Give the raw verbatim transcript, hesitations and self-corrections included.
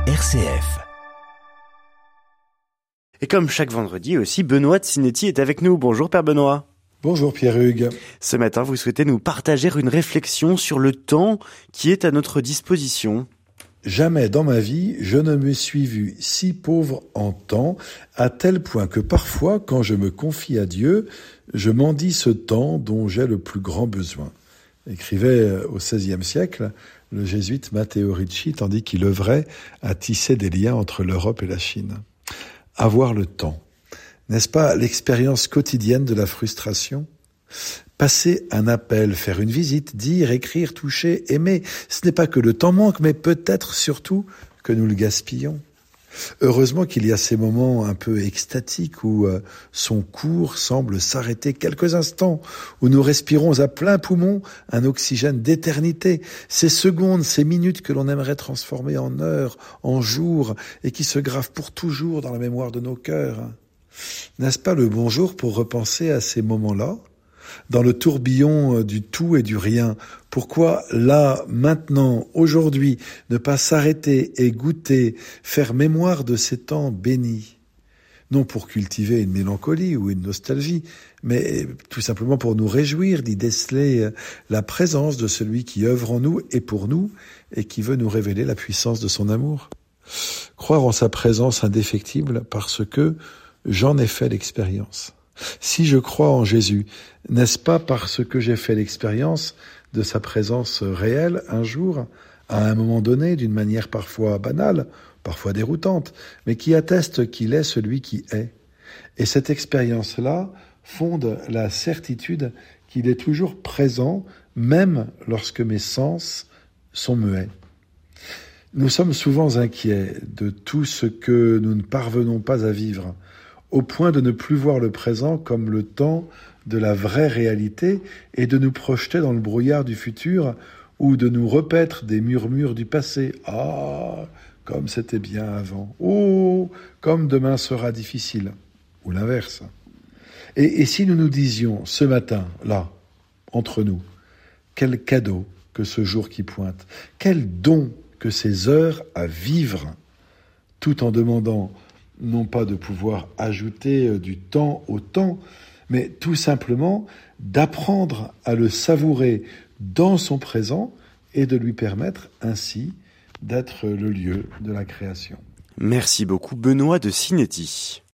R C F. Et comme chaque vendredi aussi, Benoît de Sinetti est avec nous. Bonjour Père Benoît. Bonjour Pierre-Hugues. Ce matin, vous souhaitez nous partager une réflexion sur le temps qui est à notre disposition. Jamais dans ma vie, je ne me suis vu si pauvre en temps, à tel point que parfois, quand je me confie à Dieu, je mendie ce temps dont j'ai le plus grand besoin. Écrivait au seizième siècle le jésuite Matteo Ricci, tandis qu'il œuvrait à tisser des liens entre l'Europe et la Chine. Avoir le temps, n'est-ce pas l'expérience quotidienne de la frustration ? Passer un appel, faire une visite, dire, écrire, toucher, aimer, ce n'est pas que le temps manque, mais peut-être surtout que nous le gaspillons. Heureusement qu'il y a ces moments un peu extatiques où euh, son cours semble s'arrêter quelques instants, où nous respirons à plein poumon un oxygène d'éternité, ces secondes, ces minutes que l'on aimerait transformer en heures, en jours, et qui se gravent pour toujours dans la mémoire de nos cœurs. N'est-ce pas le bonjour pour repenser à ces moments-là ? Dans le tourbillon du tout et du rien, pourquoi là, maintenant, aujourd'hui, ne pas s'arrêter et goûter, faire mémoire de ces temps bénis ? Non pour cultiver une mélancolie ou une nostalgie, mais tout simplement pour nous réjouir d'y déceler la présence de celui qui œuvre en nous et pour nous, et qui veut nous révéler la puissance de son amour. Croire en sa présence indéfectible parce que j'en ai fait l'expérience. Si je crois en Jésus, n'est-ce pas parce que j'ai fait l'expérience de sa présence réelle un jour, à un moment donné, d'une manière parfois banale, parfois déroutante, mais qui atteste qu'il est celui qui est. Et cette expérience-là fonde la certitude qu'il est toujours présent, même lorsque mes sens sont muets. Nous sommes souvent inquiets de tout ce que nous ne parvenons pas à vivre, au point de ne plus voir le présent comme le temps de la vraie réalité et de nous projeter dans le brouillard du futur ou de nous repaître des murmures du passé. « Ah, comme c'était bien avant. Oh, comme demain sera difficile. » Ou l'inverse. Et, et si nous nous disions ce matin, là, entre nous, quel cadeau que ce jour qui pointe, quel don que ces heures à vivre, tout en demandant non pas de pouvoir ajouter du temps au temps, mais tout simplement d'apprendre à le savourer dans son présent et de lui permettre ainsi d'être le lieu de la création. Merci beaucoup Benoît de Sinetti.